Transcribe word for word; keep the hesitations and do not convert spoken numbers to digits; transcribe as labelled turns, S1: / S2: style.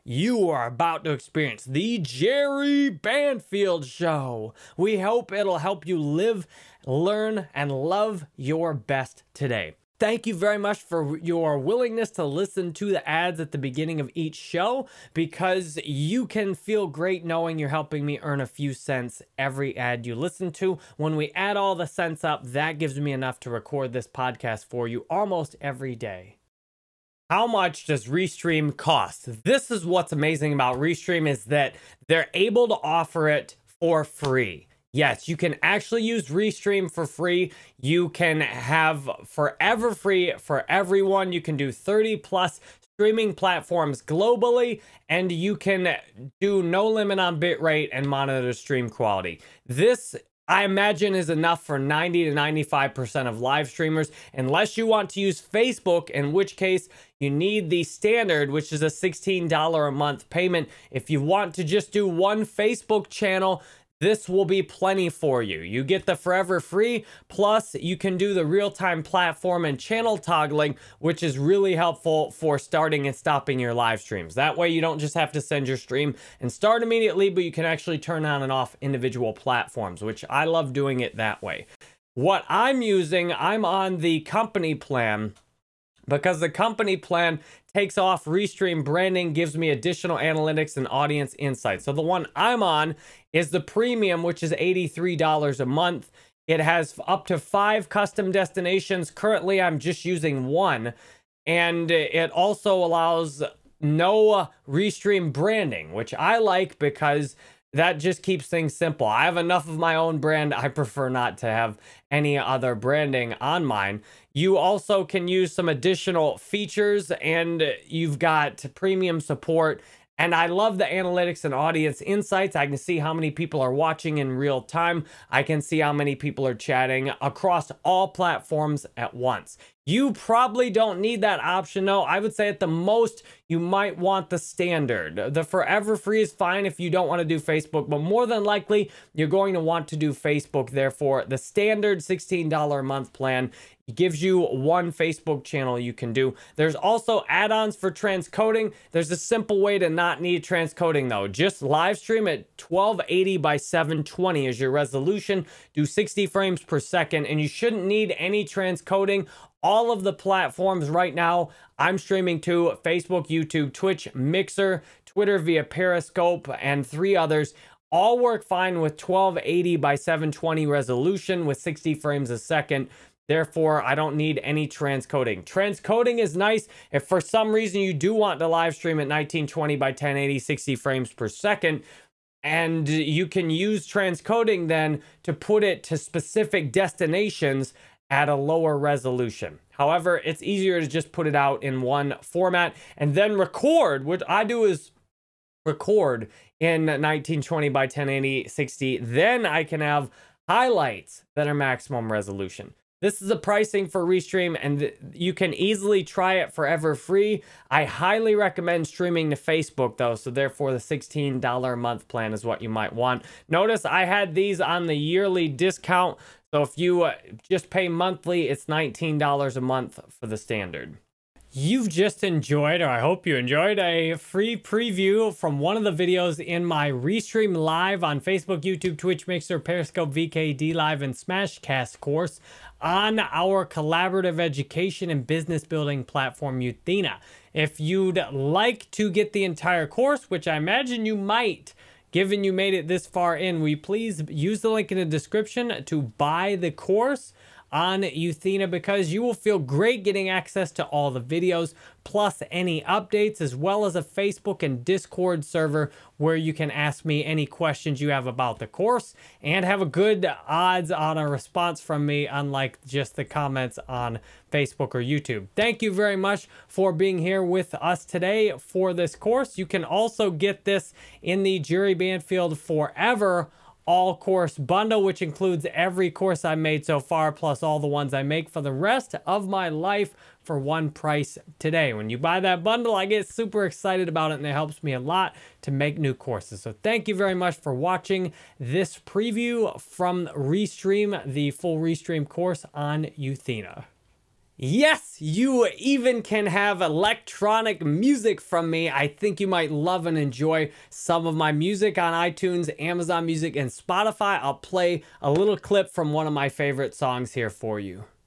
S1: You are about to experience the Jerry Banfield Show. We hope it'll help you live, learn, and love your best today. Thank you very much for your willingness to listen to the ads at the beginning of each show, because you can feel great knowing you're helping me earn a few cents every ad you listen to. When we add all the cents up, that gives me enough to record this podcast for you almost every day. How much does Restream cost? This is what's amazing about Restream, is that they're able to offer it for free. Yes, you can actually use Restream for free. You can have forever free for everyone. You can do thirty plus streaming platforms globally, and you can do no limit on bitrate and monitor stream quality. This, I imagine, is enough for ninety to ninety-five percent of live streamers, unless you want to use Facebook, in which case you need the standard, which is a sixteen dollars a month payment. If you want to just do one Facebook channel, this will be plenty for you. You get the forever free, plus you can do the real-time platform and channel toggling, which is really helpful for starting and stopping your live streams. That way you don't just have to send your stream and start immediately, but you can actually turn on and off individual platforms, which I love doing it that way. What I'm using, I'm on the company plan, because the company plan takes off Restream branding, gives me additional analytics and audience insights. So the one I'm on is the premium, which is eighty-three dollars a month. It has up to five custom destinations. Currently, I'm just using one. And it also allows no Restream branding, which I like because that just keeps things simple. I have enough of my own brand. I prefer not to have any other branding on mine. You also can use some additional features, and you've got premium support. And I love the analytics and audience insights. I can see how many people are watching in real time. I can see how many people are chatting across all platforms at once. You probably don't need that option, though. I would say at the most, you might want the standard. The forever free is fine if you don't want to do Facebook, but more than likely, you're going to want to do Facebook. Therefore, the standard sixteen dollars a month plan gives you one Facebook channel you can do. There's also add-ons for transcoding. There's a simple way to not need transcoding, though. Just live stream at twelve eighty by seven twenty as your resolution. Do sixty frames per second, and you shouldn't need any transcoding. All of the platforms right now I'm streaming to: Facebook, YouTube, Twitch, Mixer, Twitter via Periscope, and three others. All work fine with twelve eighty by seven twenty resolution with sixty frames a second. Therefore, I don't need any transcoding. Transcoding is nice if for some reason you do want to live stream at nineteen twenty by ten eighty, sixty frames per second. And you can use transcoding then to put it to specific destinations at a lower resolution. However, it's easier to just put it out in one format and then record. What I do is record in nineteen twenty by ten eighty, sixty. Then I can have highlights that are maximum resolution. This is the pricing for Restream, and you can easily try it forever free. I highly recommend streaming to Facebook, though, so therefore the sixteen dollars a month plan is what you might want. Notice I had these on the yearly discount, so if you uh, just pay monthly, it's nineteen dollars a month for the standard. You've just enjoyed, or I hope you enjoyed, a free preview from one of the videos in my Restream Live on Facebook, YouTube, Twitch, Mixer, Periscope, V K, DLive, and Smashcast course on our collaborative education and business building platform, Euthena. If you'd like to get the entire course, which I imagine you might, given you made it this far in, will you please use the link in the description to buy the course on Euthena, because you will feel great getting access to all the videos, plus any updates, as well as a Facebook and Discord server where you can ask me any questions you have about the course and have a good odds on a response from me, unlike just the comments on Facebook or YouTube. Thank you very much for being here with us today for this course. You can also get this in the Jerry Banfield Forever all course bundle, which includes every course I made so far, plus all the ones I make for the rest of my life for one price today. When you buy that bundle, I get super excited about it, and it helps me a lot to make new courses. So thank you very much for watching this preview from Restream, the full Restream course on Euthena. Yes, you even can have electronic music from me. I think you might love and enjoy some of my music on iTunes, Amazon Music, and Spotify. I'll play a little clip from one of my favorite songs here for you.